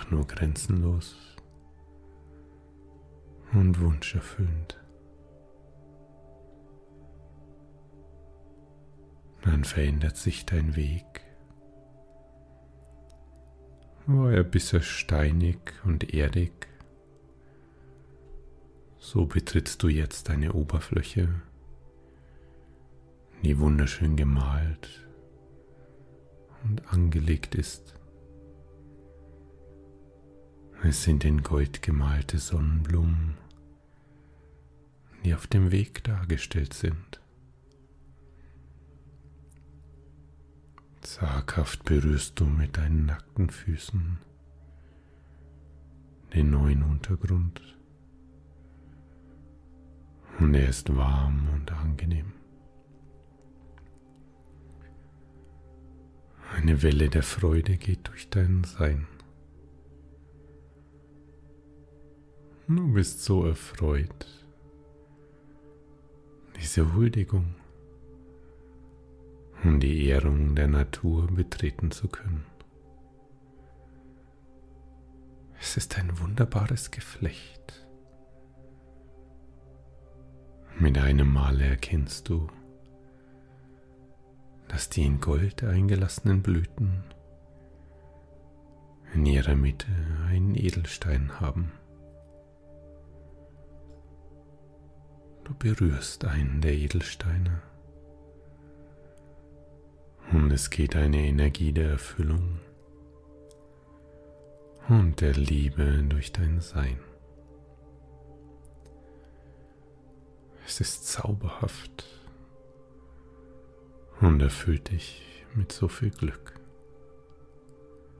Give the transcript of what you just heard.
einfach nur grenzenlos und wunscherfüllend. Dann verändert sich dein Weg. War er bisher steinig und erdig, so betrittst du jetzt eine Oberfläche, die wunderschön gemalt und angelegt ist. Es sind in Gold gemalte Sonnenblumen, die auf dem Weg dargestellt sind. Zaghaft berührst du mit deinen nackten Füßen den neuen Untergrund und er ist warm und angenehm. Eine Welle der Freude geht durch dein Sein. Du bist so erfreut, diese Huldigung und die Ehrung der Natur betreten zu können. Es ist ein wunderbares Geflecht. Mit einem Male erkennst du, dass die in Gold eingelassenen Blüten in ihrer Mitte einen Edelstein haben. Du berührst einen der Edelsteine und es geht eine Energie der Erfüllung und der Liebe durch dein Sein. Es ist zauberhaft und erfüllt dich mit so viel Glück.